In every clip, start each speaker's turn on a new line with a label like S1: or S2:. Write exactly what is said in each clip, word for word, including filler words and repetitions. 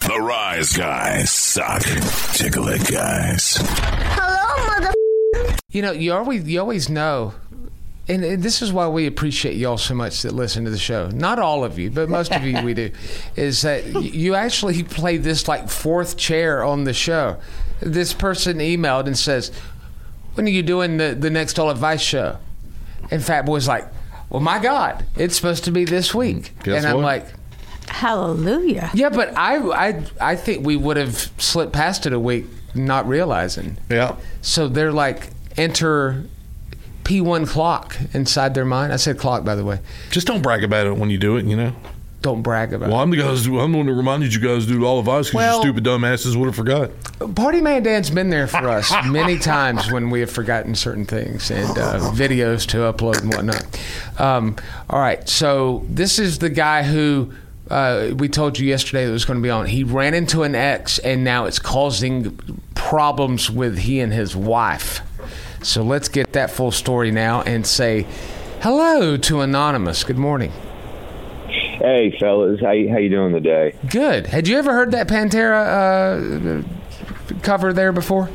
S1: The Rise Guys suck. Tickle it, guys.
S2: Hello, mother.
S3: You know, you always you always know, and, and this is why we appreciate y'all so much that listen to the show. Not all of you, but most of you we do. Is that you actually play this like fourth chair on the show. This person emailed and says, "When are you doing the the next All Advice show?" And Fat Boy's like, "Well, my God, it's supposed to be this week."
S4: Guess
S3: and I'm
S4: what?
S3: like,
S5: Hallelujah.
S3: yeah, but I, I, I think we would have slipped past it a week not realizing.
S4: Yeah.
S3: So they're like, enter P one clock inside their mind. I said clock, by the way.
S4: Just don't brag about it when you do it, you know?
S3: Don't brag about
S4: Well, I'm the guys. I'm the one that reminded you guys to do all of us because
S3: Well-
S4: you stupid dumbasses would have forgot.
S3: it. Party Man Dan's been there for us many times when we have forgotten certain things and uh, videos to upload and whatnot. Um, all right, so this is the guy who... Uh, we told you yesterday that was going to be on. He ran into an ex, and now it's causing problems with he and his wife. So let's get that full story now and say hello to Anonymous. Good morning.
S6: Hey, fellas. How you, how you doing today?
S3: Good. Had you ever heard that Pantera uh, cover there before?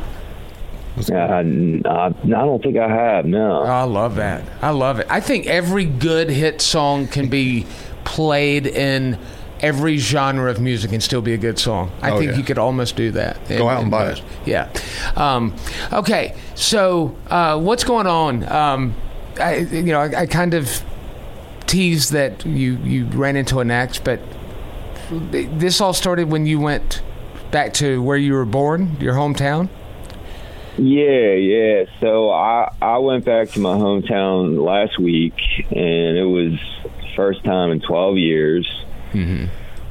S6: Uh, I, I don't think I have, no.
S3: Oh, I love that. I love it. I think every good hit song can be played in every genre of music and still be a good song. I
S4: Oh,
S3: think
S4: yeah.
S3: you could almost do that.
S4: Go out and buy it.
S3: Yeah. Um, okay. So uh, what's going on? Um, I, you know, I, I kind of teased that you, you ran into an ex, but this all started when you went back to where you were born, your hometown?
S6: Yeah, yeah. So I, I went back to my hometown last week, and it was first time in twelve years.
S3: Mm-hmm.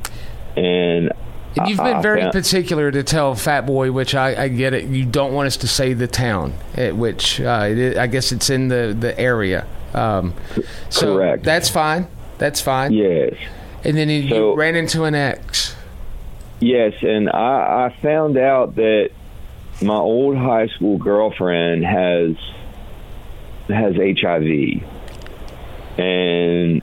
S6: And
S3: And you've
S6: I-
S3: been
S6: I
S3: very
S6: found-
S3: particular to tell Fat Boy, which I, I get it. You don't want us to say the town, at which uh, it, I guess it's in the, the area. Um, so
S6: Correct.
S3: That's fine. That's fine.
S6: Yes.
S3: And then you,
S6: So-
S3: you ran into an ex.
S6: Yes, and I, I found out that my old high school girlfriend has has H I V, and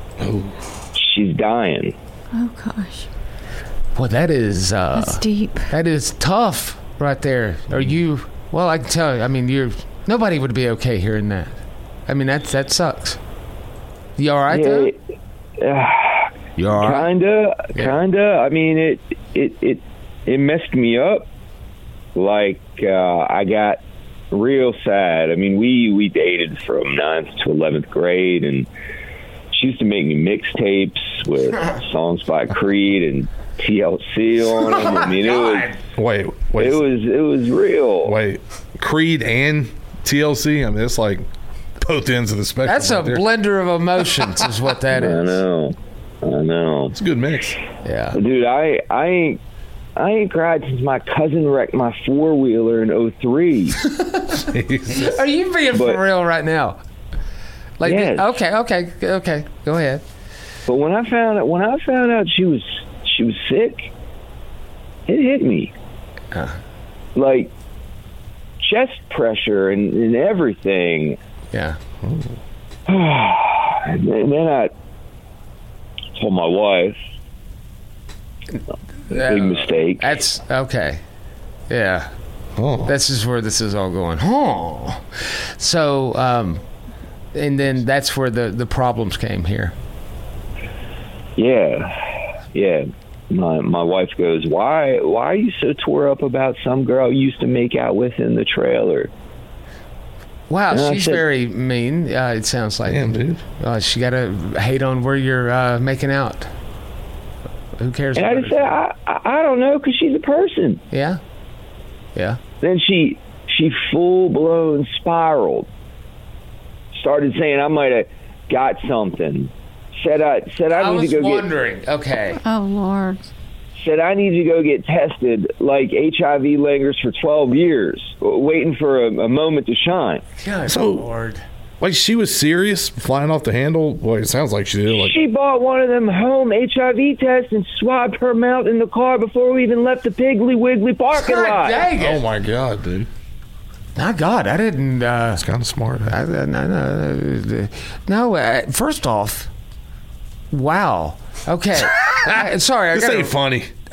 S6: she's dying.
S5: Oh, gosh.
S3: Well, that is uh,
S5: That's deep.
S3: that is tough right there. Are you? Well, I can tell you. I mean, you're nobody would be okay hearing that. I mean, that that sucks. You all right though?
S6: Yeah,
S3: You all right?
S6: kinda,
S3: Yeah.
S6: kinda. I mean, it it it it messed me up. Like uh, I got real sad. I mean, we we dated from ninth to eleventh grade, and she used to make me mixtapes with songs by Creed and T L C on them. I mean, it was
S4: Wait, wait,
S6: it was it was real.
S4: wait. Creed and T L C. I mean, it's like both ends of the spectrum.
S3: That's a
S4: right there.
S3: blender of emotions, is what that
S6: I
S3: is.
S6: know, I know,
S4: It's a good mix.
S3: Yeah.
S6: dude. I I ain't. I ain't cried since my cousin wrecked my four-wheeler in oh three.
S4: Jesus.
S3: Are you being
S6: But-
S3: for real right now? Like,
S6: Yes.
S3: okay, okay, okay. Go ahead.
S6: But when I found out, when I found out she was she was sick, it hit me.
S3: Uh.
S6: Like chest pressure and, and everything.
S3: Yeah.
S6: And then I told my wife, big mistake.
S3: That's okay. Yeah.
S4: Oh.
S3: This is where this is all going. Oh. So, um, and then that's where the, the problems came here.
S6: Yeah, yeah. My my wife goes, why why are you so tore up about some girl you used to make out with in the trailer?
S3: Wow,
S6: And I
S3: she's
S6: said-
S3: very mean. Uh, it sounds like.
S4: Damn, dude.
S3: Uh, she got to hate on where you're uh, making out. Who cares?
S6: And I
S3: about
S6: just said,
S3: her?
S6: I I, I don't know, because she's a person.
S3: Yeah. Yeah.
S6: Then she she full blown spiraled. Started saying I might have got something. Said I said I,
S3: I
S6: need
S3: was
S6: to go
S3: wondering. Okay.
S5: Oh, Lord.
S6: get said I need to go get tested. Like H I V lingers for twelve years, waiting for a, a moment to shine.
S3: Good
S4: So-
S3: Lord.
S4: Like she was serious, flying off the handle. Well, it sounds like she did. Like,
S6: She bought one of them home H I V tests and swabbed her mouth in the car before we even left the Piggly Wiggly parking
S3: God
S6: lot.
S3: dang it.
S4: oh my god, dude,
S3: My God, I didn't. Uh,
S4: that's kind of smart.
S3: I, I, no, no, uh, first off, wow. Okay. I, sorry, I
S4: This
S3: got
S4: ain't funny.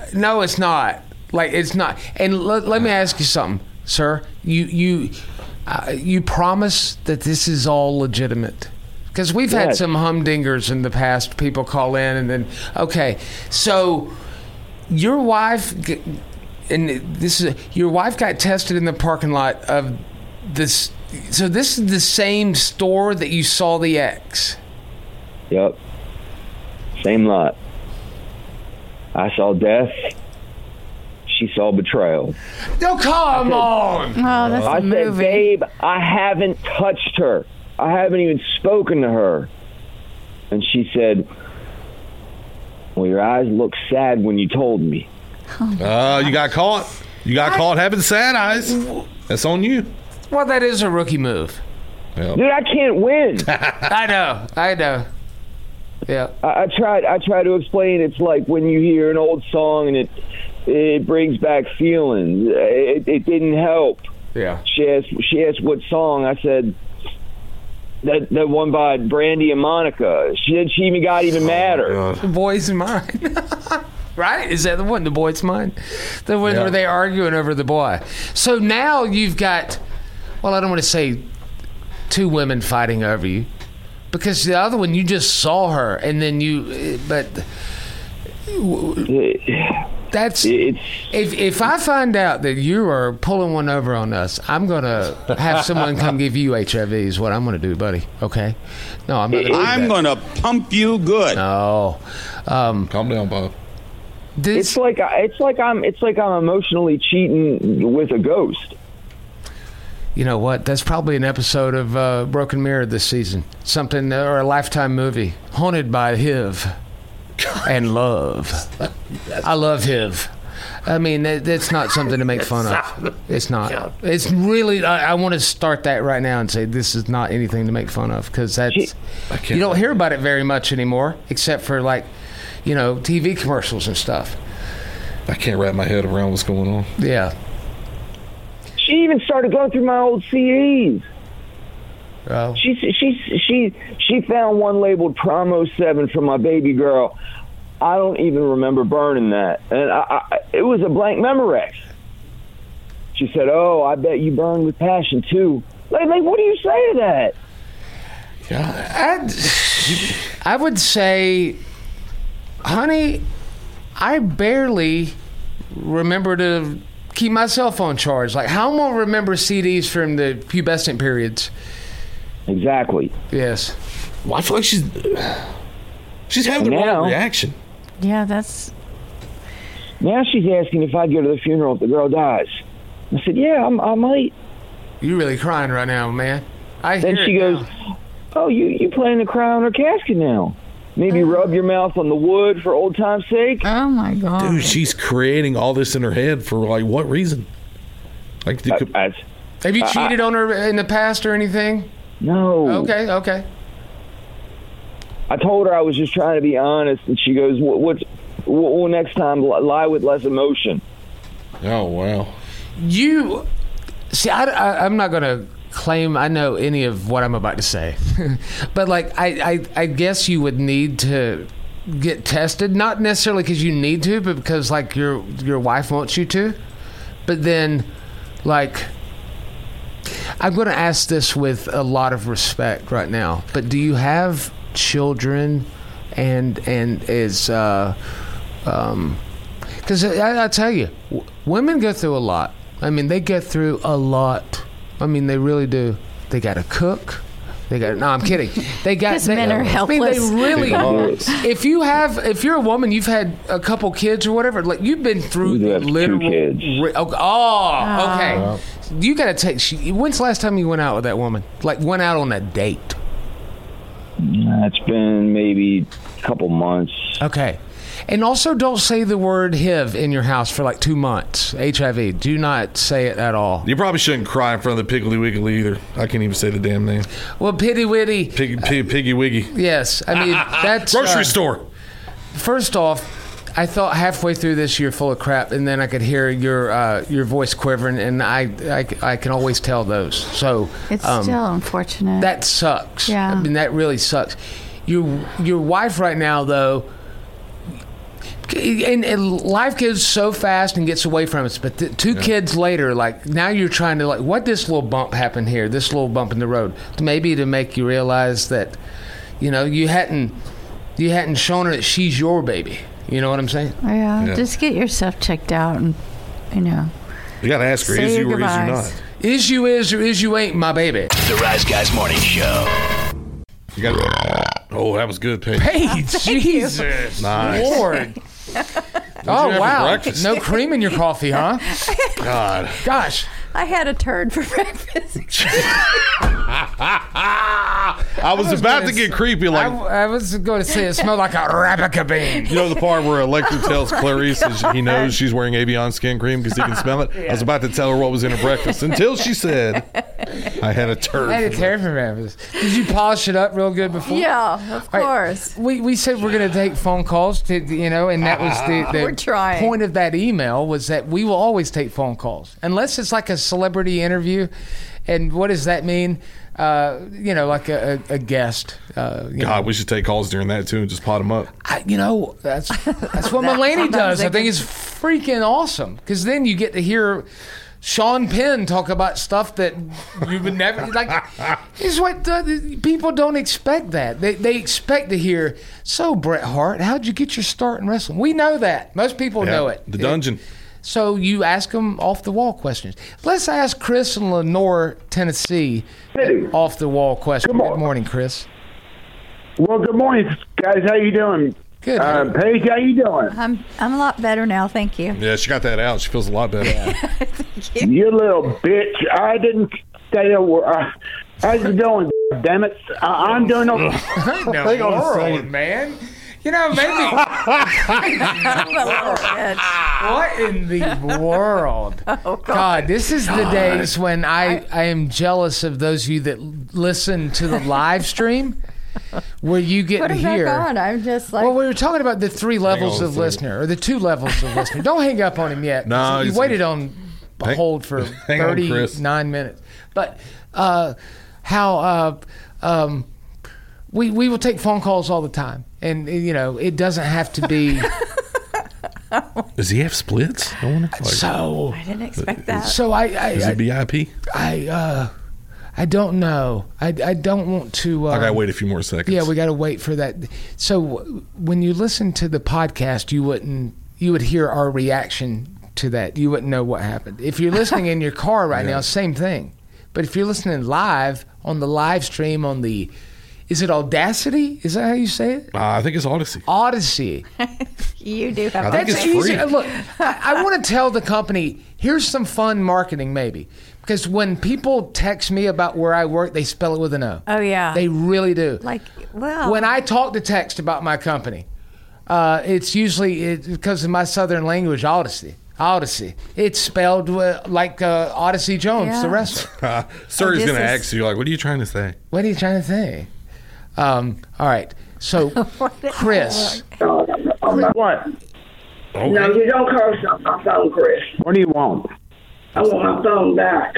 S3: No, it's not. Like it's not. And let, let me ask you something, sir. You you uh, you promise that this is all legitimate? Because we've had
S6: Yes.
S3: some humdingers in the past. People call in and then okay, so your wife g- and this is your wife got tested in the parking lot of this. So this is the same store that you saw the ex.
S6: Yep. Same lot. I saw death. She saw betrayal.
S3: No, come on.
S5: Oh, that's
S6: I
S5: a
S6: said,
S5: movie.
S6: babe, I haven't touched her. I haven't even spoken to her. And she said, well, your eyes look sad when you told me.
S4: Uh, you got caught. You got caught having sad eyes. That's on you.
S3: Well, that is a rookie move.
S4: Yep.
S6: Dude, I can't win.
S3: I know. I know. Yeah.
S6: I, I tried. I tried to explain. It's like when you hear an old song and it it brings back feelings. It, it didn't help.
S3: Yeah.
S6: She asked. She asked what song. I said that that one by Brandy and Monica. She said she even got even madder.
S3: The boy's mine. Right? Is that the one? The boy's mine? The one
S4: Yeah.
S3: where they arguing over the boy. So now you've got, well, I don't want to say two women fighting over you, because the other one you just saw her and then you, but that's
S6: It's
S3: if if I find out that you are pulling one over on us, I'm gonna have someone come give you H I V. Is what I'm gonna do, buddy. Okay? No, I'm not. Gonna do
S7: I'm
S3: that.
S7: gonna pump you good.
S3: No. Um,
S4: Calm down, Bob.
S3: this,
S6: it's like I- it's like I'm it's like I'm emotionally cheating with a ghost.
S3: You know what? That's probably an episode of uh, Broken Mirror this season. Something, or a Lifetime movie. Haunted by H I V and love. I love H I V. I mean, that, that's not something to make fun of. It's not. It's really, I, I want to start that right now and say this is not anything to make fun of, because that's,
S4: can't-
S3: you don't hear about it very much anymore, except for like, you know, T V commercials and stuff.
S4: I can't wrap my head around what's going on.
S3: Yeah.
S6: She even started going through my old C Ds.
S3: Oh.
S6: She she she she found one labeled Promo Seven from my baby girl. I don't even remember burning that, and I, I, it was a blank Memorex. She said, "Oh, I bet you burned with passion too." Like, like, what do you say to that?
S3: I'd, I would say, honey, I barely remember to keep my cell phone charged. Like, how am I gonna remember C Ds from the pubescent periods?
S6: Exactly.
S3: Yes.
S4: Well, I feel like she's she's having the
S6: Now-
S4: wrong reaction.
S5: Yeah, that's.
S6: Now she's asking if I'd go to the funeral if the girl dies. I said, "Yeah, I'm, I might."
S3: You're really crying right now, man. I
S6: Then
S3: hear
S6: she
S3: it
S6: goes,
S3: now.
S6: "Oh, you you plan to cry on her casket now? Maybe rub your mouth on the wood for old time's sake."
S5: Oh my god.
S4: Dude, she's creating all this in her head for like what reason? Like, the,
S6: I- I-
S3: Have you cheated on her in the past or anything?
S6: no.
S3: Okay, okay.
S6: I told her I was just trying to be honest, and she goes, "What? What's? Well, next time, li- lie with less emotion."
S4: oh wow,
S3: You see, I, I, I'm not going to claim I know any of what I'm about to say, but like I, I, I guess you would need to get tested, not necessarily because you need to, but because like your your wife wants you to. But then, like, I'm going to ask this with a lot of respect right now. But do you have children? And and is uh, um, because I, I tell you, w- women go through a lot. I mean, they get through a lot. I mean, they really do. They got to cook. They got. No, I'm kidding. They got.
S5: Because
S3: they,
S5: men are
S3: I mean, they
S5: helpless.
S3: really. If you have, if you're a woman, you've had a couple kids or whatever. Like you've been through
S6: We do
S3: the
S6: have two
S3: literal.
S6: kids.
S3: Re- oh, oh, okay. You got to take. She, when's the last time you went out with that woman? Like went out on a date?
S6: It's been maybe a couple months.
S3: Okay. And also, don't say the word H I V in your house for like two months. H I V. Do not say it at all.
S4: you probably shouldn't cry in front of the Piggly Wiggly either. I can't even say the damn name.
S3: Well, pitty witty.
S4: Pig, pig, Piggy Wiggy.
S3: Yes. I mean, that's.
S4: Grocery
S3: uh,
S4: store.
S3: First off, I thought halfway through this you're full of crap, and then I could hear your uh, your voice quivering, and I, I, I can always tell those. So
S5: It's
S3: um,
S5: still unfortunate.
S3: that sucks.
S5: Yeah.
S3: I mean, that really sucks. Your your wife right now, though. And, and life goes so fast and gets away from us. But the, two yeah. kids later, like now you're trying to like, what this little bump happened here? This little bump in the road, maybe to make you realize that, you know, you hadn't you hadn't shown her that she's your baby. You know what I'm saying?
S5: Yeah.
S4: Yeah.
S5: Just get yourself checked out, and you know.
S4: You gotta ask her:
S5: Say
S4: is
S5: your
S4: you or is you
S5: goodbyes.
S4: not?
S3: Is you is or is you ain't my baby?
S1: The Rise Guys Morning Show.
S4: You gotta. Oh, that was good, Paige.
S3: Hey, Jesus,
S4: Nice.
S3: Lord.
S4: What'd
S3: Oh
S4: you have for
S3: wow!
S4: breakfast?
S3: No cream in your coffee, huh?
S4: God.
S3: Gosh.
S5: I had a turd for breakfast.
S4: I was,
S3: was
S4: about
S3: gonna
S4: to get
S3: say-
S4: creepy, like
S3: I, I was going to say it smelled like a Arabica bean.
S4: you know the part where Electra tells Clarice that he knows she's wearing Avion skin cream because he can smell it. I was about to tell her what was in her breakfast until she said, "I had a turd."
S3: I had a turd for breakfast. Did you polish it up real good before?
S5: Yeah, of
S3: All right,
S5: course.
S3: We we said we're going to take phone calls to you know, and that was the, the
S5: We're trying.
S3: point of that email was that we will always take phone calls unless it's like a celebrity interview. And what does that mean? Uh, you know, like a, a, a guest. Uh, you know.
S4: God, we should take calls during that too and just pot them up.
S3: I, you know, that's that's what Mulaney does. I think it's freaking awesome because then you get to hear Sean Penn talk about stuff that you would never like. Is what the, people don't expect that they they expect to hear. So Bret Hart, how'd you get your start in wrestling? We know that. Most people
S4: Yeah,
S3: know it.
S4: The dungeon.
S3: So you ask them off the wall questions. Let's ask Chris in Lenore, Tennessee,
S7: Hey.
S3: off the wall question.
S7: Come on.
S3: Good morning, Chris.
S7: Well, good morning, guys. How you doing?
S3: Good.
S7: Uh, Paige, how you doing?
S5: I'm I'm a lot better now, thank you.
S4: Yeah, she got that out. She feels a lot better.
S7: You little bitch. I didn't stay a word. Uh, how's it going, damn it? Uh, I'm doing okay.
S3: Hang
S4: on a
S3: world,
S4: second.
S3: man. You know, maybe.
S5: I'm a little bit.
S3: What in the world?
S5: Oh, God.
S3: God, this is the days when I, I am jealous of those of you that listen to the live stream where you get
S5: Put
S3: to
S5: him
S3: hear.
S5: back on. I'm just like,
S3: Well, we were talking about the three levels
S4: on a
S3: of
S4: second.
S3: listener, or the two levels of listener. Don't hang up on him yet.
S4: No,
S3: you
S4: he's-
S3: waited on
S4: Hang-
S3: hold for
S4: hang on, Chris.
S3: thirty-nine minutes. But uh, how uh, um, we we will take phone calls all the time, and you know it doesn't have to be
S4: Does he have splits? I wonder. Like,
S3: so.
S5: I didn't expect that.
S3: So I I
S4: is he
S3: I,
S4: V I P?
S3: I, uh, I don't know. I, I don't want to. Uh,
S4: I gotta wait a few more seconds.
S3: Yeah, we got to wait for that. So w- when you listen to the podcast, you wouldn't you would hear our reaction to that. You wouldn't know what happened. If you're listening in your car right
S4: Yeah.
S3: now, same thing. But if you're listening live on the live stream on the, is it Audacity? Is that how you say it?
S4: Uh, I think it's Odyssey.
S3: Odyssey.
S5: You do have
S4: I think
S3: That's
S4: it's
S3: easy.
S4: free.
S3: Look, I, I want to tell the company, here's some fun marketing maybe. Because when people text me about where I work, they spell it with an O.
S5: Oh, yeah.
S3: They really do.
S5: like, well.
S3: When I talk to text about my company, uh, it's usually it, because of my southern language, Odyssey. Odyssey. It's spelled uh, like uh, Odyssey Jones,
S5: Yeah.
S3: the wrestler.
S4: Uh, Siri's
S5: this
S4: gonna
S5: is-
S4: ask you like, "What are you trying to say?"
S3: What are you trying to say? Um, all right. So, Chris,
S7: What?
S4: Oh,
S8: No, you don't curse on my phone, Chris.
S7: What do you want?
S8: I want my phone back.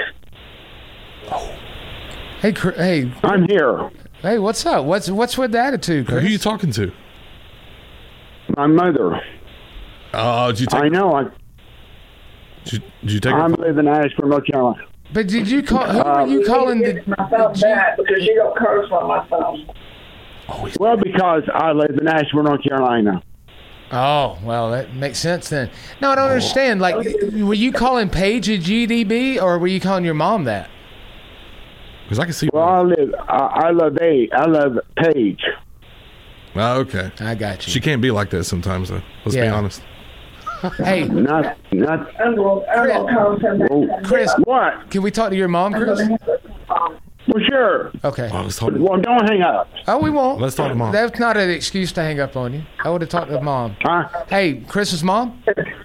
S3: hey, Chri- hey,
S7: I'm here.
S3: hey, what's up? What's what's with the attitude,
S4: who
S3: Chris?
S4: are you talking to?
S7: My mother.
S4: Oh, did you take?
S7: I know. I,
S4: Did you, did you take?
S7: I'm
S4: her-
S7: living in Ashburn, North Carolina.
S3: But did you call? Who
S7: Uh,
S3: are you calling?
S8: You
S3: The,
S8: need to get my phone back because you don't curse on my phone.
S7: Well, because I live in Ashburn, North Carolina.
S3: oh, well, that makes sense then. No, I don't understand. Like, were you calling Paige a G D B, or were you calling your mom that?
S4: Because I can see.
S7: Well, I live. I, I love A. I love Paige.
S4: Oh, okay.
S3: I got you.
S4: She can't be like that sometimes, though. Let's be
S3: Yeah.
S4: honest.
S3: Hey,
S7: Not. Not.
S8: I'm going I'm gonna call somebody.
S7: Well,
S3: Chris,
S7: what?
S3: can we talk to your mom, Chris?
S7: Well, sure.
S3: Okay.
S4: Oh, let's talk.
S7: Well, don't hang up.
S3: Oh, we won't.
S4: Let's talk to mom.
S3: That's not an excuse to hang up on you. I would have talked to mom.
S7: Huh?
S3: Hey, Chris's mom?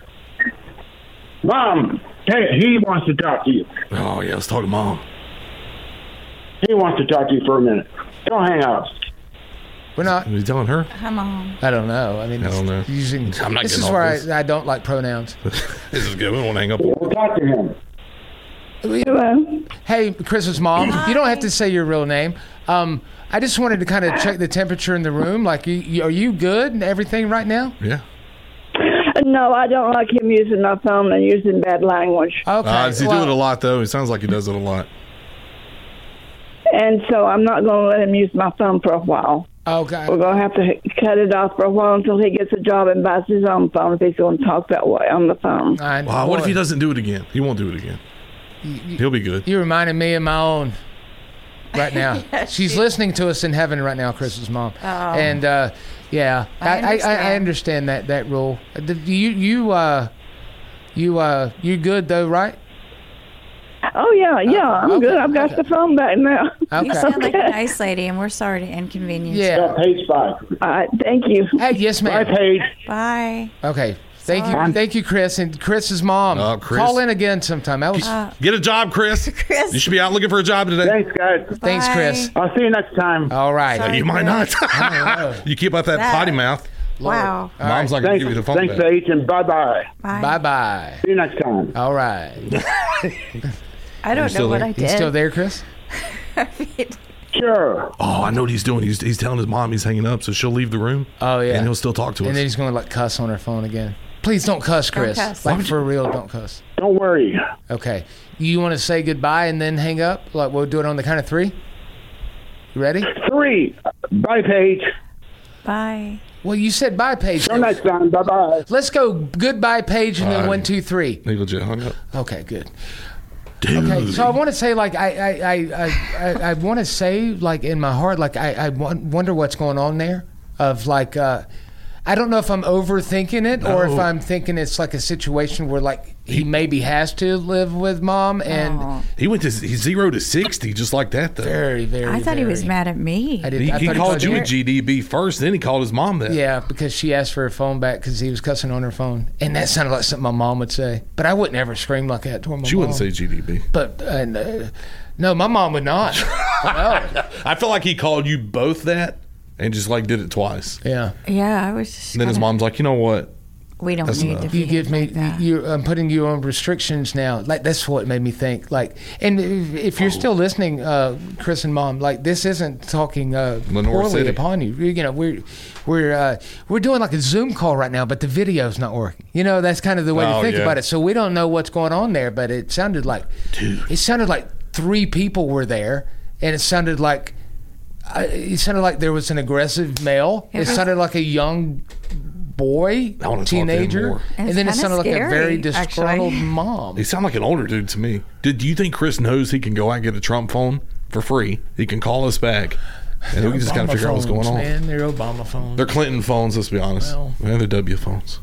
S7: Mom. Hey, he wants to talk to you.
S4: Oh yeah, let's talk to mom.
S7: He wants to talk to you for a minute. Don't hang up.
S3: We're not.
S4: Are you telling her?
S5: Come on.
S3: I don't know. I mean,
S4: I don't know.
S3: Using,
S4: I'm not
S3: this
S4: getting
S3: is
S4: off
S3: where
S4: this.
S3: I, I don't like pronouns.
S4: This is good. We won't hang up.
S7: We'll talk to him.
S8: Hello?
S3: Hey, Chris's mom, you don't have to say your real name. Um, I just wanted to kind of check the temperature in the room. Like, you, you, are you good and everything right now?
S4: Yeah.
S8: No, I don't like him using my phone and using bad language.
S3: Okay.
S4: Uh, does he
S3: well,
S4: do it a lot, though? It sounds like he does it a lot.
S8: And so I'm not going to let him use my phone for a while.
S3: Okay.
S8: We're going to have to cut it off for a while until he gets a job and buys his own phone if he's going to talk that way on the phone.
S3: I-
S4: Wow, what if
S3: boy,
S4: he doesn't do it again? He won't do it again. He'll be good.
S3: You reminded me of my own right now.
S5: Yes,
S3: She's
S5: she-
S3: listening to us in heaven right now, Chris's mom.
S5: Oh.
S3: And uh, yeah,
S5: I
S3: I, I, I, I
S5: understand.
S3: understand that that rule. Uh, did You you uh you uh you good though, right?
S8: Oh, yeah, yeah, I'm
S3: okay,
S8: good. I've got
S3: okay.
S8: the phone back now.
S3: Okay.
S5: You sound like a nice lady, and we're sorry to inconvenience you.
S3: Yeah.
S7: Page five.
S8: All right, thank you.
S3: Hey, yes,
S7: Bye,
S3: ma'am.
S7: Paige.
S5: Bye.
S3: Okay. Thank you,
S8: Sorry.
S3: thank you, Chris, and Chris's mom.
S4: Oh, Chris.
S3: Call in again sometime. That was
S4: Get a job, Chris.
S5: Chris.
S4: You should be out looking for a job today.
S7: Thanks, guys.
S3: thanks,
S5: Bye.
S3: Chris.
S7: I'll see you next time.
S3: All right.
S5: Sorry.
S4: You might not. you keep up that,
S5: That-
S4: potty mouth.
S5: Wow.
S4: Mom's not going to
S7: Thanks,
S4: give you the phone
S7: thanks,
S4: back.
S7: Paige, and bye-bye.
S5: Bye.
S3: Bye bye.
S7: See you next time.
S3: All right.
S5: I don't know
S4: still
S5: what
S4: there?
S5: I did.
S3: You still there, Chris?
S7: Sure.
S4: Oh, I know what he's doing. He's, he's telling his mom he's hanging up, so she'll leave the room.
S3: Oh yeah.
S4: And he'll still talk to us.
S3: And then he's going to like cuss on her phone again. Please don't cuss,
S5: Don't
S3: Chris.
S5: cuss.
S3: Like for real, don't cuss.
S7: Don't worry.
S3: Okay. You want to say goodbye and then hang up? Like we'll do it on the count of three. You ready?
S7: Three. Bye, Paige.
S5: Bye.
S3: Well, you said bye, Paige.
S7: Till next time. Bye-bye.
S3: Let's go goodbye, Paige, and then
S4: Bye.
S3: one, two, three.
S4: He legit hung up.
S3: Okay, good.
S4: Dude.
S3: Okay, so I want to say, like, I, I, I, I, I, I want to say, like, in my heart, like, I, I won- wonder what's going on there. Of like, uh, I don't know if I'm overthinking it or if
S4: No.
S3: I'm thinking it's like a situation where, like, he maybe has to live with mom, and
S5: Oh.
S4: He went to he zero to sixty just like that, though.
S3: very, very.
S5: I thought he was
S3: very-
S5: mad at me.
S3: I did.
S4: He,
S3: I
S4: he
S3: thought
S4: called you a
S3: it.
S4: G D B first, then he called his mom that.
S3: Yeah, because she asked for her phone back because he was cussing on her phone, and that sounded like something my mom would say. But I wouldn't ever scream like that toward my
S4: She
S3: mom.
S4: wouldn't say G D B.
S3: But uh, no, no, my mom would not. No.
S4: I feel like he called you both that and just like did it twice.
S3: Yeah.
S5: Yeah, I was just.
S4: And then his
S5: kinda-
S4: mom's like, you know what?
S5: We don't
S4: That's
S5: need
S4: enough.
S5: to.
S3: You
S5: be
S3: give me,
S5: like that.
S3: you. I'm putting you on restrictions now. Like that's what made me think. Like, and if, if you're still listening, uh, Chris and Mom, like this isn't talking uh,
S4: Lenore
S3: poorly
S4: City.
S3: upon you. You know, we're we're uh, we're doing like a Zoom call right now, but the video's not working. You know, that's kind of the way
S4: Oh,
S3: to think
S4: yeah.
S3: about it. So we don't know what's going on there, but it sounded like,
S4: Dude.
S3: it sounded like three people were there, and it sounded like. Uh, it sounded like there was an aggressive male.
S5: It
S3: It,
S5: was-
S3: sounded like a young boy,
S4: I wanna talk to him
S3: teenager,
S4: more.
S3: and,
S5: It's
S3: then it
S5: kinda
S3: sounded like a very
S5: scary, actually.
S3: disgruntled mom.
S4: He sounded like an older dude to me. Did do you think Chris knows he can go out and get a Trump phone for free? He can call us back, and we can just kind of
S3: Obama
S4: figure out what's going
S3: phones,
S4: on.
S3: Man, they're Obama phones.
S4: They're Clinton phones. Let's be honest.
S3: Well.
S4: Yeah, they're W phones.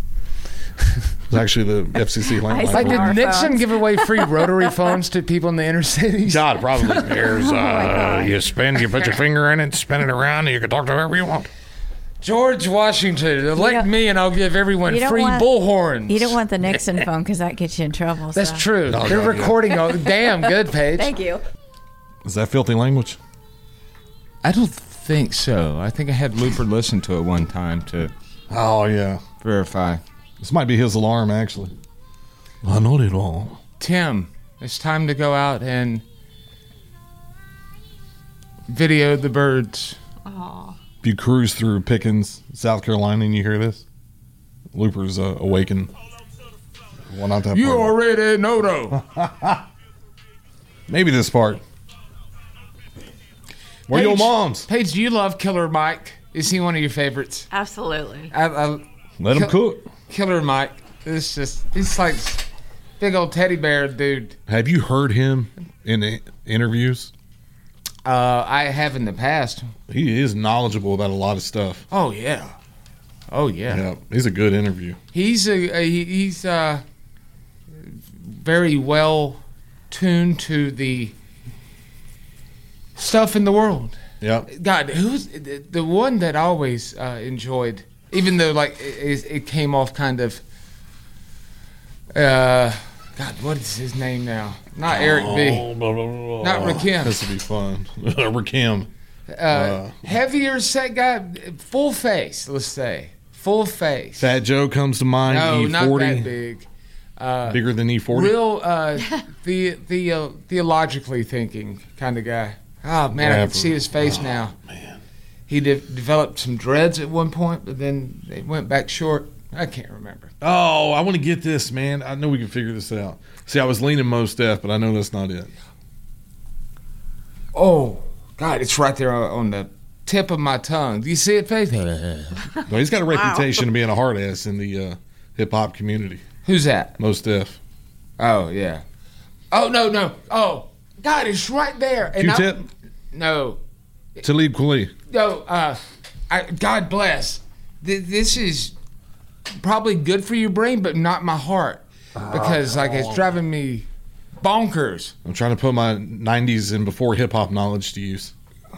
S4: It's actually the F C C landline.
S3: like, did
S5: Our
S3: Nixon
S5: phones.
S3: give away free rotary phones to people in the inner cities?
S4: God, probably. There's, uh,
S5: God.
S4: you spin, you put your finger in it, spin it around, and you can talk to whoever you want.
S3: George Washington, elect
S5: don't-
S3: me, and I'll give everyone
S5: you don't
S3: free
S5: want-
S3: bullhorns.
S5: You don't want the Nixon phone because that gets you in trouble.
S3: That's
S5: so.
S3: true.
S4: No,
S3: They're
S4: no, yeah.
S3: recording. All, damn good, Paige.
S5: Thank you.
S4: Is that filthy language?
S9: I don't think so. I think I had Looper listen to it one time to
S4: Oh, yeah.
S9: verify.
S4: This might be his alarm, actually. I know it all.
S3: Tim, it's time to go out and video the birds.
S4: If you cruise through Pickens, South Carolina, and you hear this, Looper's uh, awakened. Well, not that
S3: You
S4: part.
S3: already know, though.
S4: Maybe this part. Where your
S3: Paige-
S4: moms?
S3: Paige, do you love Killer Mike? Is he one of your favorites?
S5: Absolutely.
S3: I, I,
S4: Let him
S3: Kill-
S4: cook.
S3: Killer Mike. It's just, he's like big old teddy bear dude.
S4: Have you heard him in the interviews?
S3: Uh, I have in the past.
S4: He is knowledgeable about a lot of stuff.
S3: Oh yeah, oh yeah.
S4: Yeah, he's a good interview.
S3: He's a, a he- he's uh very well tuned to the stuff in the world.
S4: Yep.
S3: God, who's the, the one that I always uh, enjoyed, even though like it, it came off kind of. Uh, God, what is his name now? Not Eric B. Not Rakim.
S4: This would be fun. Rakim.
S3: Uh, heavier set guy, full face. Let's say full face.
S4: Fat Joe comes to mind.
S3: No,
S4: E
S3: not
S4: forty.
S3: that big. Uh,
S4: Bigger than E forty.
S3: real uh, the the uh, theologically thinking kind of guy. Oh man, I
S4: Rapper.
S3: can see his face now.
S4: Man.
S3: He de- developed some dreads at one point, but then they went back short. I can't remember.
S4: Oh, I want to get this, man. I know we can figure this out. See, I was leaning Mos Def, but I know that's not it.
S3: Oh, God, it's right there on on the tip of my tongue. Do you see it, Faith?
S4: No, he's got a reputation of being a hard ass in the uh, hip hop community.
S3: Who's that?
S4: Mos Def.
S3: Oh, yeah. Oh, no, no. Oh, God, it's right there. And
S4: Q-Tip?
S3: I- No.
S4: Talib Kweli.
S3: No, uh, I, God bless. Th- this is probably good for your brain, but not my heart. Because, like, it's driving me bonkers.
S4: I'm trying to put my nineties and before hip hop knowledge to use.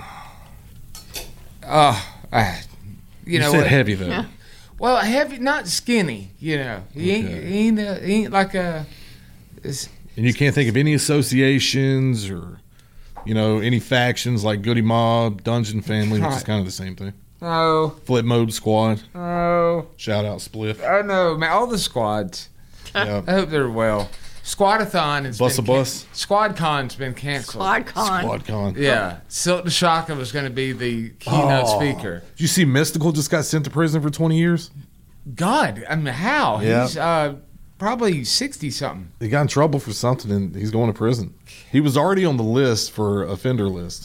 S3: Oh, uh, you,
S4: You,
S3: know
S4: said
S3: what?
S4: heavy, though.
S5: Yeah.
S3: Well, heavy, not skinny, you know. He ain't,
S4: Okay.
S3: he ain't, uh, he ain't like a... it's-
S4: And you can't think of any associations or, you know, any factions like Goody Mob, Dungeon Family, which is
S3: Right.
S4: kind of the same thing.
S3: No,
S4: Flip Mode Squad.
S3: no.
S4: Shout out Spliff.
S3: I know, man. All the squads.
S4: Yeah.
S3: I hope they're well. Squadathon has
S4: Bus
S3: been
S4: a bus?
S3: Can- SquadCon's been canceled.
S5: QuadCon.
S4: SquadCon.
S3: Yeah, Silk the Shaka was going to be the keynote
S4: Oh.
S3: speaker.
S4: Did you see Mystical just got sent to prison for twenty years?
S3: God, I mean, how?
S4: Yeah.
S3: He's uh, probably sixty something.
S4: He got in trouble for something and he's going to prison. He was already on the list for offender list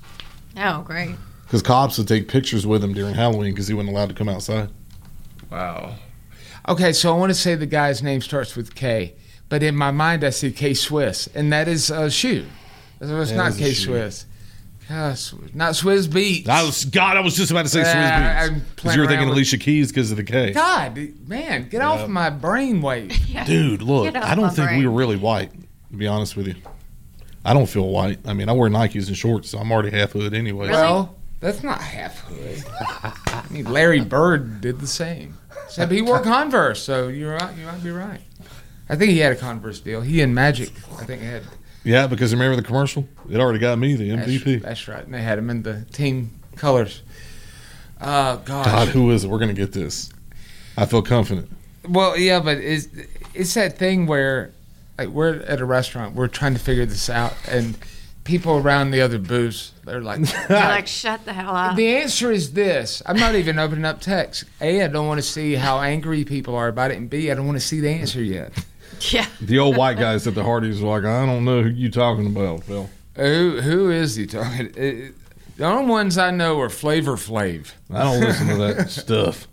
S5: Oh, great.
S4: because cops would take pictures with him during Halloween because he wasn't allowed to come outside.
S3: Wow. Okay, so I want to say the guy's name starts with K, but in my mind I see K Swiss, and that is a shoe. So it's
S4: That
S3: not
S4: is a
S3: K
S4: shoe.
S3: Swiss. God, Sw- not Swizz Beatz.
S4: I was God. I was just about to say
S3: Yeah,
S4: Swizz
S3: I'm
S4: Beatz
S3: playing
S4: because you were thinking
S3: around with-
S4: Alicia Keys because of the K.
S3: God, man, get off my brainwave.
S4: Dude, look,
S5: Get off
S4: I don't
S5: my
S4: think we
S5: brain.
S4: were really white. To be honest with you, I don't feel white. I mean, I wear Nikes and shorts, so I'm already half hood anyway.
S5: Really?
S3: Well, that's not half hood. I mean, Larry Bird did the same. Except he wore Converse, so you're right. You might be right. I think he had a Converse deal. He and Magic, I think, had.
S4: Yeah, because remember the commercial? It already got me the M V P.
S3: That's, that's right. And they had him in the team colors. Uh, gosh.
S4: God, who is it? We're gonna get this. I feel confident.
S3: Well, yeah, but it's it's that thing where like we're at a restaurant, we're trying to figure this out, and people around the other booths, they're like,
S5: You're like, shut the hell up.
S3: the answer is this. I'm not even opening up text. A, I don't want to see how angry people are about it, and B, I don't want to see the answer yet.
S5: Yeah.
S4: The old white guys at the Hardee's were like, I don't know who you talking about, Phil.
S3: Who who is he talking? Uh, The only ones I know are Flavor Flav.
S4: I don't listen to that stuff.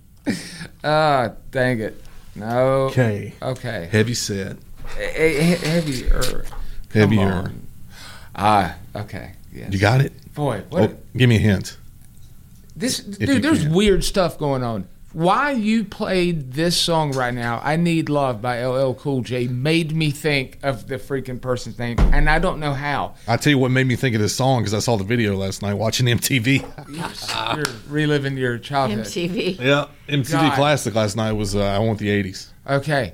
S3: Ah, dang it. No.
S4: Okay.
S3: Okay.
S4: Heavy set.
S3: He- he- Heavier. Come
S4: Heavier.
S3: on. Ah, okay. Yes.
S4: You got it?
S3: Boy, what
S4: Oh, give me a hint.
S3: this
S4: you
S3: dude, there's
S4: can.
S3: weird stuff going on. Why you played this song right now, I Need Love by L L Cool J, made me think of the freaking person's name, and I don't know how.
S4: I tell you what made me think of this song because I saw the video last night watching M T V.
S3: You're reliving your childhood.
S5: M T V.
S4: Yeah, M T V
S3: God.
S4: Classic last night was uh, I Want the eighties.
S3: Okay.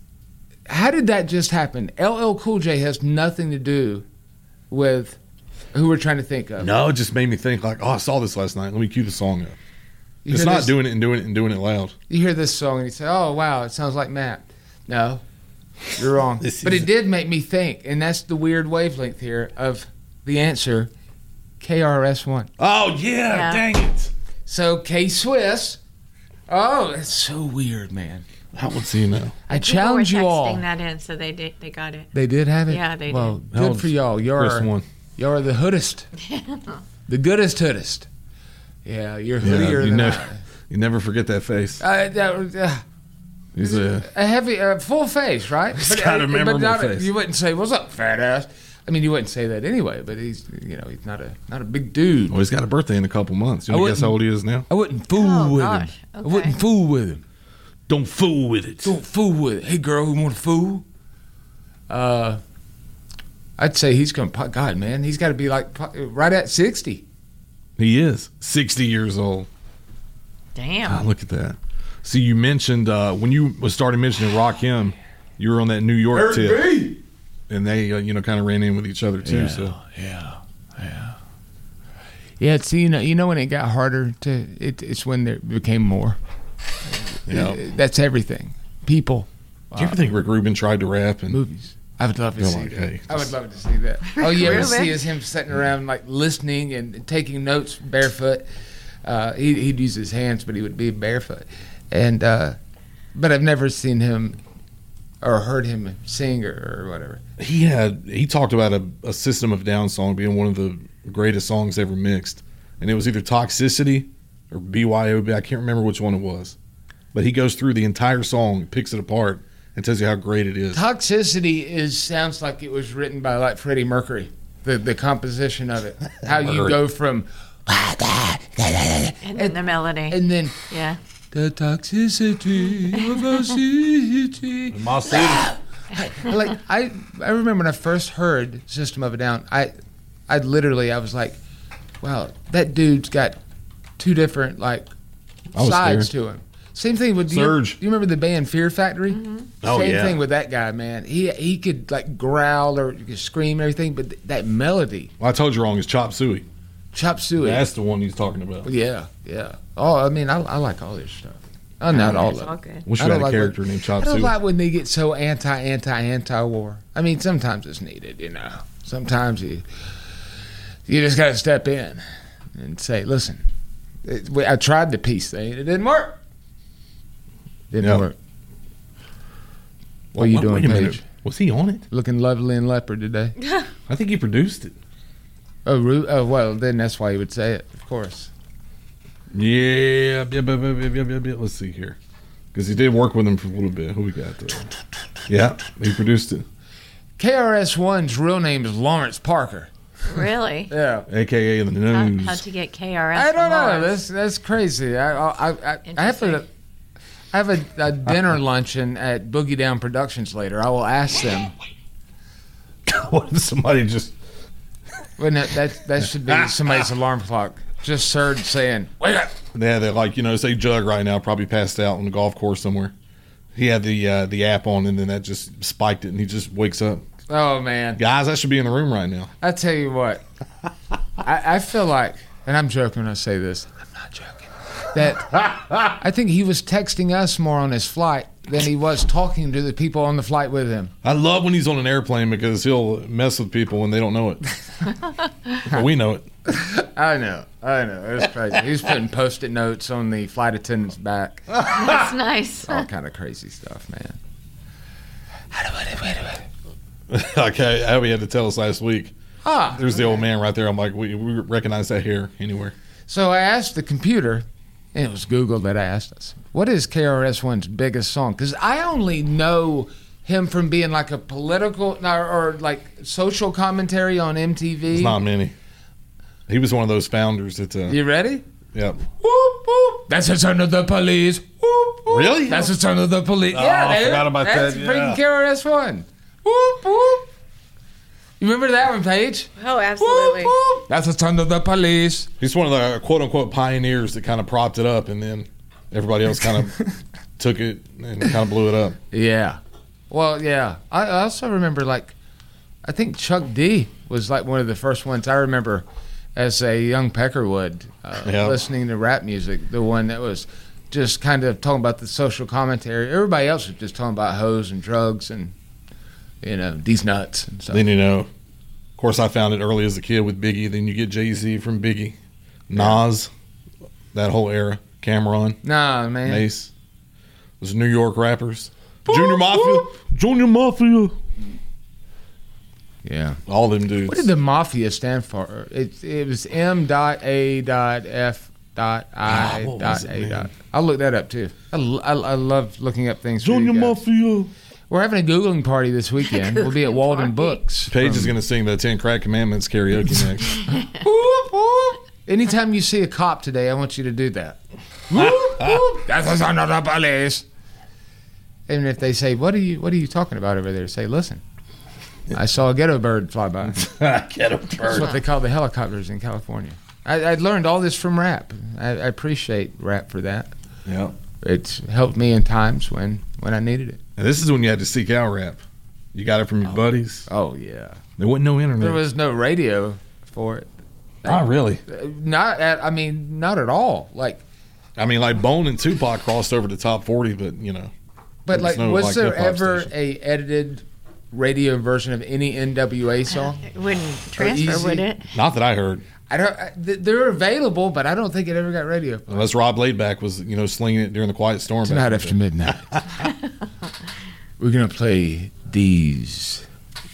S3: How did that just happen? L L Cool J has nothing to do with who we're trying to think of.
S4: No, it just made me think like, oh, I saw this last night. Let me cue the song up.
S3: You
S4: It's
S3: hear
S4: not
S3: this-
S4: doing it and doing it and doing it loud.
S3: You hear this song and you say, "Oh wow, it sounds like Matt." No, you're wrong.
S4: This
S3: But
S4: is-
S3: it did make me think, and that's the weird wavelength here of the answer, K R S One.
S4: Oh yeah,
S5: Yeah.
S4: dang it!
S3: So K Swiss. Oh, that's so weird, man.
S4: How would see now?
S3: I
S5: People
S3: challenge
S5: were
S3: you all.
S5: texting that in, so they did. They got it.
S3: They did have it.
S5: Yeah, they
S3: well,
S5: did.
S3: good
S4: How
S3: for
S4: old-
S3: y'all.
S4: Chris
S3: You're
S4: won.
S3: you're the hoodest, the goodest hoodest. Yeah, you're
S4: Yeah,
S3: hoodier
S4: you
S3: than
S4: never,
S3: I.
S4: you never forget that face.
S3: Uh, that, was, uh,
S4: He's a
S3: a heavy, uh, full face, right?
S4: He's got a
S3: uh,
S4: memorable
S3: not
S4: face.
S3: You wouldn't say, "What's up, fat ass?" I mean, you wouldn't say that anyway. But he's, you know, he's not a not a big dude.
S4: well, he's got a birthday in a couple months. You
S3: I
S4: want to guess
S3: wouldn't-
S4: how old he is now?
S3: I wouldn't fool
S5: Oh,
S3: with
S5: gosh.
S3: him. I
S5: Okay.
S3: wouldn't fool with him.
S4: Don't fool with it.
S3: Don't fool with it. Hey, girl, who want to fool? Uh, I'd say he's gonna. po- God, man, he's got to be like po- right at sixty.
S4: He is sixty years old.
S5: Damn.
S4: Ah, look at that. See, you mentioned uh, when you was started mentioning Rakim, you were on that New York tip, and they uh, you know kind of ran in with each other too. So
S3: Yeah, yeah, yeah. It's you know you know when it got harder to it, it's when there became more.
S4: yeah.
S3: Uh, That's everything. People,
S4: Do you ever think Rick Rubin tried to rap and
S3: movies. I would love to
S4: You're
S3: see
S4: like,
S3: that.
S4: hey,
S3: I would love to see that. Oh, you ever
S5: Rubin?
S3: see is him sitting around like listening and taking notes barefoot. Uh, he, he'd use his hands, but he would be barefoot. And uh, but I've never seen him or heard him sing or, or whatever.
S4: He had he talked about a, a System of Down song being one of the greatest songs ever mixed, and it was either Toxicity or B Y O B. I can't remember which one it was, but he goes through the entire song, picks it apart, and tells you how great it is.
S3: Toxicity is sounds like it was written by like Freddie Mercury. The the composition of it, how you go from
S5: And then the melody.
S3: and then
S5: Yeah.
S3: the toxicity of our city.
S4: My city.
S3: Like I, I remember when I first heard System of a Down. I, I literally I was like, wow, that dude's got two different like
S4: I was
S3: sides
S4: scared.
S3: to him. Same thing with do you,
S4: Surge.
S3: do you remember the band Fear Factory?
S5: Mm-hmm.
S4: Oh,
S3: Same
S4: yeah.
S3: thing with that guy, man. He he could like growl or you could scream and everything, but th- that melody,
S4: Well, I told you wrong. It's Chop Suey.
S3: Chop Suey.
S4: That's the one he's talking about.
S3: Yeah, yeah. Oh, I mean, I, I like all this stuff. Oh, not all
S5: It's
S3: of
S5: all
S3: it.
S5: good.
S4: Wish
S3: I
S4: we had
S3: don't
S4: a
S3: like
S4: character
S3: when-
S4: named Chop
S3: I don't
S4: Suey.
S3: like when they get so anti, anti, anti-war. I mean, sometimes it's needed, you know. Sometimes you you just got to step in and say, listen, it, we, I tried the peace thing. It didn't work. Didn't
S4: Yeah.
S3: work. What are you
S4: Wait-
S3: doing,
S4: wait a minute.
S3: Paige?
S4: Was he on it?
S3: Looking lovely and leopard today.
S4: I think he produced it.
S3: Oh, Ru- oh, well, then that's why you would say it, of course.
S4: Yeah, yeah, yeah, yeah, yeah, yeah, yeah. Let's see here, because he did work with him for a little bit. Who we got there? Yeah, he produced it,
S3: K R S One's real name is Lawrence Parker.
S5: Really?
S3: Yeah.
S4: aka the
S5: How,
S4: news.
S5: how'd you get K R S?
S3: I don't
S5: from
S3: know.
S5: Lawrence?
S3: That's that's crazy. I I I, I have a I have a, a dinner luncheon at Boogie Down Productions later. I will ask them.
S4: What if somebody just?
S3: Well, no, that that should be somebody's alarm clock. Just Serge saying, "Wake up!"
S4: Yeah, they're like, you know, say Jug right now, probably passed out on the golf course somewhere. He had the uh, the app on, and then that just spiked it, and he just wakes up.
S3: Oh man,
S4: Guys, I should be in the room right now.
S3: I tell you what, I, I feel like, and I'm joking when I say this. I'm not joking. That I think he was texting us more on his flight than he was talking to the people on the flight with him.
S4: I love when he's on an airplane because he'll mess with people when they don't know it. But we know it.
S3: I know, I know. It's crazy. He was putting post-it notes on the flight attendant's back.
S5: That's nice.
S3: All kind of crazy stuff, man. How do I, wait, wait, wait.
S4: Okay, Abby had to tell us last week.
S3: Ah,
S4: There's the old man right there. I'm like, we, we recognize that hair anywhere.
S3: so I asked the computer, and it was Google that asked us, what is K R S One's biggest song? Because I only know him from being like a political or, or like social commentary on M T V.
S4: It's not many. He was one of those founders that. Uh,
S3: You ready?
S4: Yep.
S3: Whoop, whoop. That's the son of the police. Whoop, whoop.
S4: Really?
S3: That's the son of the police.
S4: Oh,
S3: yeah,
S4: I
S3: dude.
S4: forgot about
S3: That's
S4: that,
S3: freaking
S4: yeah.
S3: K R S One. Whoop, whoop. You remember that one, Paige?
S5: Oh, absolutely.
S3: Whoop, whoop. That's the son of the police.
S4: He's one of the quote unquote pioneers that kind of propped it up, and then everybody else kind of took it and kind of blew it up.
S3: Yeah. Well, yeah. I I also remember, like, I think Chuck D was like one of the first ones I remember as a young Peckerwood uh,
S4: Yeah.
S3: listening to rap music. The one that was just kind of talking about the social commentary. Everybody else was just talking about hoes and drugs and, you know, these nuts and stuff.
S4: Then, you know, of course, I found it early as a kid with Biggie. Then you get Jay-Z from Biggie. Nas, that whole era. Cameron,
S3: Nah, man.
S4: Mace. Those New York rappers. Junior Mafia. Junior Mafia.
S3: Yeah.
S4: All them dudes.
S3: What did the mafia stand for? It it was M dot A dot F dot I
S4: Ah, what
S3: dot
S4: was it,
S3: A
S4: man?
S3: dot. I'll look that up too. I, l- I, I love looking up things. for you
S4: Junior
S3: guys.
S4: Mafia.
S3: We're having a Googling party this weekend. We'll be at Walden Books.
S4: Paige
S3: from-
S4: is going to sing the Ten Crack Commandments karaoke next.
S3: Whoop, whoop. Anytime you see a cop today, I want you to do that. Whoop, whoop. That's the son of the police. And if they say, "What are you? What are you talking about over there?" Say, "Listen, I saw a ghetto bird fly by."
S4: Ghetto
S3: That's what they call the helicopters in California. I, I learned all this from rap. I, I appreciate rap for that.
S4: Yeah.
S3: It's helped me in times when, when I needed it.
S4: And this is when you had to seek out rap. You got it from your buddies.
S3: Oh yeah.
S4: There wasn't no internet.
S3: There was no radio for it.
S4: Oh, really?
S3: Not at. I mean, not at all. Like,
S4: I mean, like Bone and Tupac crossed over to top forty, but you know.
S3: but
S4: there
S3: like,
S4: no,
S3: was there
S4: hip-hop
S3: ever
S4: station.
S3: a edited radio version of any N W A song?
S5: It wouldn't transfer,
S3: easy.
S5: would it?
S4: Not that I heard.
S3: I don't. I, th- they're available, but I don't think it ever got radio.
S4: Unless Rob Laidback was, you know, slinging it during the Quiet Storm.
S9: Tonight after midnight, we're gonna play these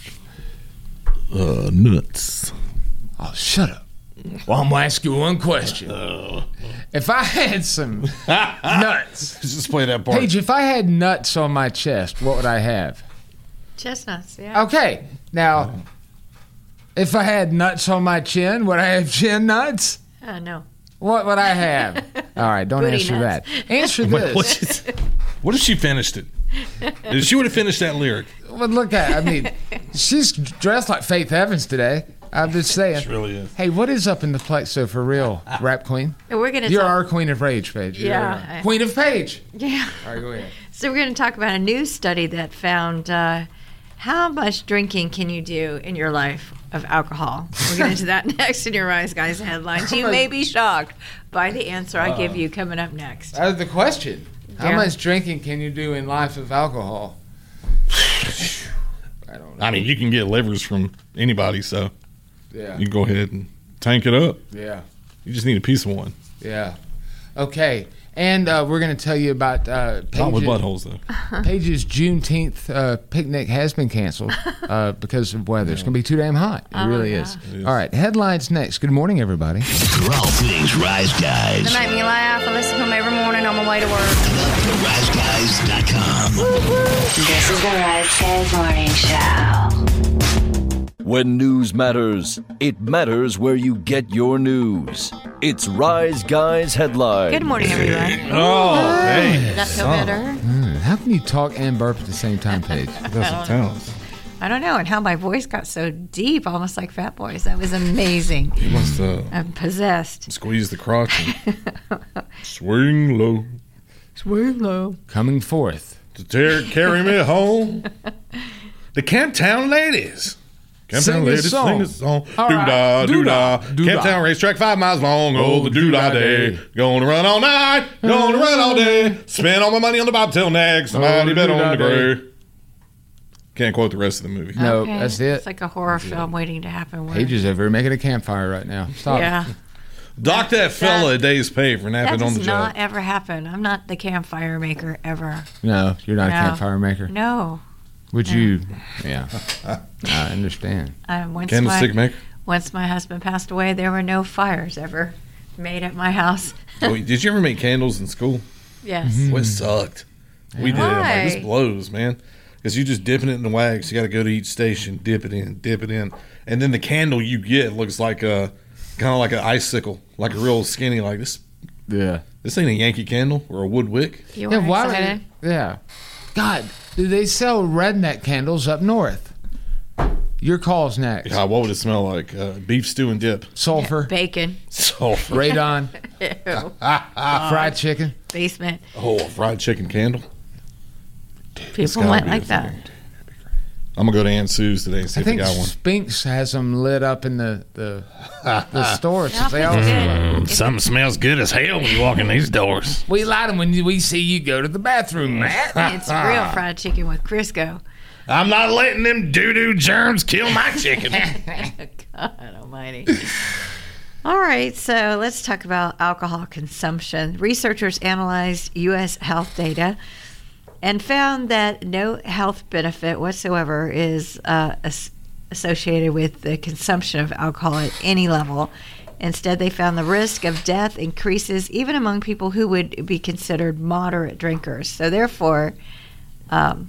S4: uh, nuts.
S9: Oh, shut up.
S3: Well, I'm gonna ask you one question. If I had some nuts,
S4: just play that part.
S3: Paige, if I had nuts on my chest, what would I have?
S5: Chestnuts, yeah.
S3: Okay, now, if I had nuts on my chin, would I have chin nuts?
S5: Uh, no.
S3: What would I have? All right, don't
S5: Booty
S3: answer
S5: nuts.
S3: that. Answer
S4: Wait,
S3: this.
S4: what's it- what if she finished it? If she would have finished that lyric.
S3: Well, look at. I mean, she's dressed like Faith Evans today. I'm just saying.
S4: She really is.
S3: Hey, what is up in the plate? So for real, rap queen.
S5: We're gonna
S3: You're
S5: talk-
S3: our queen of rage, Paige. You
S5: Yeah.
S3: really are. Queen of Paige.
S5: Yeah.
S3: All right, go ahead.
S5: So we're going to talk about a new study that found uh, how much drinking can you do in your life of alcohol. We'll get into that next in your Rise Guys headlines. You may be shocked by the answer I give you coming up next.
S3: That was the question. How
S5: Yeah.
S3: much drinking can you do in life of alcohol? I don't know.
S4: I mean, you can get livers from anybody, so
S3: Yeah.
S4: you go ahead and tank it up.
S3: Yeah.
S4: You just need a piece of one.
S3: Yeah. Okay. And uh, we're going to tell you about uh,
S4: Not with
S3: Paige's,
S4: buttholes, though.
S3: Paige's Juneteenth uh, picnic has been canceled uh, because of weather. It's going to be too damn hot. It
S5: Oh,
S3: really
S5: yeah.
S3: is.
S4: It is.
S3: All right. Headlines next. Good morning, everybody.
S1: For all things Rise Guys.
S2: They make me laugh. I listen to them every morning on my way to work.
S1: The rise guys dot com.
S10: This is the Rise Guys Morning Show.
S11: When news matters, it matters where you get your news. It's Rise Guys Headlines.
S5: Good morning, everyone.
S4: Oh, hey.
S5: That feel better?
S3: Mm, how can you talk and burp at the same time, Paige?
S4: That's a talent.
S5: I don't know. And how my voice got so deep, almost like Fat Boys. That was amazing.
S4: You must uh,
S5: I'm possessed.
S4: squeeze the crotch and swing low
S5: Swing low.
S3: Coming forth.
S4: to tear, carry me home. The Camptown Ladies. Camptown
S3: Sing a
S4: Ladies
S3: song.
S4: sing a song.
S3: All
S4: Doo-dah,
S3: right.
S4: doo-dah.
S3: Doo-dah, doo-dah.
S4: Camptown racetrack five miles long. Oh,
S3: Oh,
S4: the doo-dah
S3: doo-dah
S4: day.
S3: day.
S4: Gonna run all night. Gonna run all day. Spend all my money on the bobtail nag. Somebody
S3: the
S4: bet on the
S3: doo-dah
S4: gray.
S3: day.
S4: Can't quote the rest of the movie.
S3: No,
S5: Okay.
S3: that's it.
S5: It's like a horror film waiting to happen. Where,
S3: Paige is over making a campfire right now. Stop.
S5: yeah.
S4: Dock that fella
S5: That-
S4: a day's pay for
S5: That
S4: napping on
S5: does
S4: the
S5: not
S4: job.
S5: ever happen. I'm not the campfire maker ever.
S3: No, you're not
S5: No.
S3: a campfire maker.
S5: No.
S3: Would you? Yeah. I understand.
S5: Um, once,
S4: Candlestick
S5: my,
S4: maker.
S5: once my husband passed away, there were no fires ever made at my house.
S4: Oh, did you ever make candles in school?
S5: Yes.
S3: Mm-hmm.
S4: Well, it sucked. We did. I'm like,
S5: Why?
S4: this blows, man. Because you just dipping it in the wax. You got to go to each station, dip it in, dip it in, and then the candle you get looks like a kind of like an icicle, like a real skinny. Like this,
S3: Yeah.
S4: this ain't a Yankee candle or a wood wick.
S5: You
S3: Yeah.
S5: were
S3: Why?
S5: excited?
S3: Yeah. God, do they sell redneck candles up north? Your call's next.
S4: God, what would it smell like? Uh, beef stew and dip.
S3: Sulfur,
S5: Bacon.
S4: Sulfur.
S3: radon,
S5: Ew.
S3: fried chicken.
S5: Basement.
S4: Oh, a fried chicken candle. It's
S5: People
S4: gotta
S5: might
S4: be
S5: like
S4: the
S5: that.
S4: thing. I'm gonna go to Aunt Sue's today and see
S3: I
S4: if they
S3: think
S4: got one.
S3: Spinks has them lit up in the the, the stores.
S5: Yeah,
S3: They
S5: I
S3: all-
S5: think it-
S4: Something smells good as hell when you walk in these doors.
S3: we light them when we see you go to the bathroom, Matt.
S5: It's real fried chicken with Crisco.
S4: I'm not letting them doo-doo germs kill my chicken.
S5: God almighty. All right, so let's talk about alcohol consumption. Researchers analyzed U S health data and found that no health benefit whatsoever is uh, as- associated with the consumption of alcohol at any level. Instead, they found the risk of death increases even among people who would be considered moderate drinkers. So, therefore, um,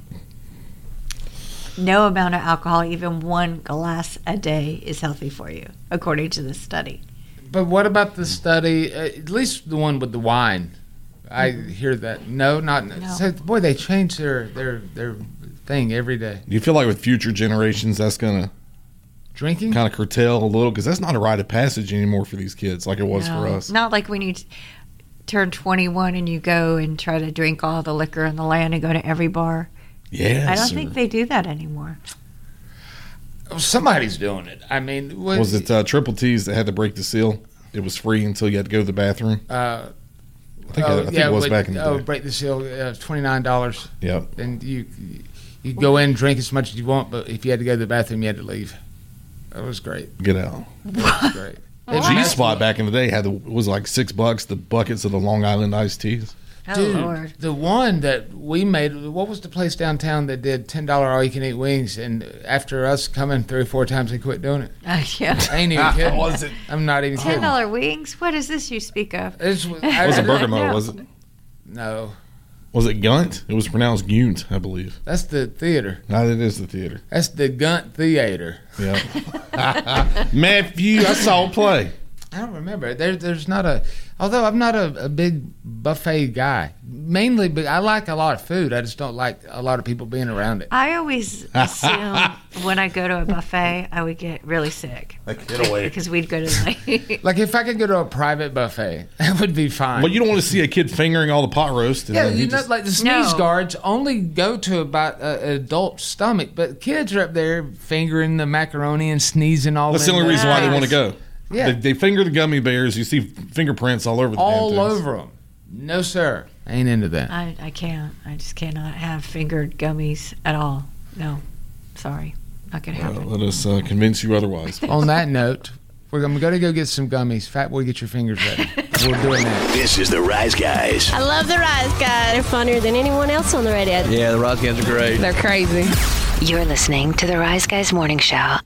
S5: no amount of alcohol, even one glass a day, is healthy for you, according to this study.
S3: But what about the study? Uh, at least the one with the wine. I hear that. No, not.
S5: No.
S3: So, boy, they change their their their thing every day.
S4: Do you feel like with future generations that's gonna
S3: Drinking.
S4: kind of curtail a little? Because that's not a rite of passage anymore for these kids like it was
S5: No,
S4: for us.
S5: Not like when you t- turn twenty-one and you go and try to drink all the liquor in the land and go to every bar.
S4: Yes.
S5: I don't think they do that anymore.
S3: Oh, somebody's doing it. I mean, what,
S4: Was it uh, Triple T's that had to break the seal? It was free until you had to go to the bathroom.
S3: Uh,
S4: I think,
S3: oh,
S4: I, I think
S3: yeah,
S4: it was
S3: but-
S4: back in the
S3: oh,
S4: day.
S3: break the seal. Uh, Twenty nine dollars,
S4: Yep.
S3: and you you go in, drink as much as you want, but if you had to go to the bathroom, you had to leave. That was great.
S4: Get out.
S3: That was great.
S4: G Spot back in the day had the was like six bucks the buckets of the Long Island iced teas.
S5: Oh,
S3: Dude,
S5: Lord.
S3: the one that we made, what was the place downtown that did ten dollars all-you-can-eat wings, and after us coming three or four times, they quit doing it?
S5: Uh, yeah.
S3: I ain't even kidding.
S4: Was it?
S3: I'm not even
S5: ten
S3: kidding.
S5: dollar wings? What is this you speak of?
S3: It's,
S4: It wasn't Burger Mo,
S5: No.
S4: was it?
S3: No,
S4: Was it Gunt? It was pronounced Gunt, I believe.
S3: that's the theater.
S4: No, it is the theater.
S3: That's the Gunt Theater.
S4: Yeah. Matthew, I saw a play.
S3: I don't remember. There, there's not a. Although I'm not a, a big buffet guy, mainly, but I like a lot of food. I just don't like a lot of people being around it.
S5: I always assume when I go to a buffet, I would get really sick.
S4: Like, get away.
S5: Because we'd go to like.
S3: Like if I could go to a private buffet, that would be fine.
S4: Well, you don't want to see a kid fingering all the pot roast. And
S3: Yeah,
S4: then he
S3: you know,
S4: just-
S3: like the sneeze guards only go to about uh, an adult stomach, but kids are up there fingering the macaroni and sneezing all.
S4: That's the
S3: in
S4: only reason why they
S3: things.
S4: want to go.
S3: Yeah.
S4: They, they finger the gummy bears. You see fingerprints all over the
S3: all
S4: damn things.
S3: over them. No, sir, I ain't into that.
S5: I, I can't. I just cannot have fingered gummies at all. No. Sorry. Not going to
S4: Well,
S5: happen.
S4: let us uh, convince you otherwise.
S3: On that note, we're going to go get some gummies. Fat boy, get your fingers ready. We're doing that.
S1: This is the Rise Guys.
S12: I love the Rise Guys. They're funnier than anyone else on the radio.
S13: Yeah, the Rise Guys are great.
S12: They're crazy.
S10: You're listening to the Rise Guys Morning Show.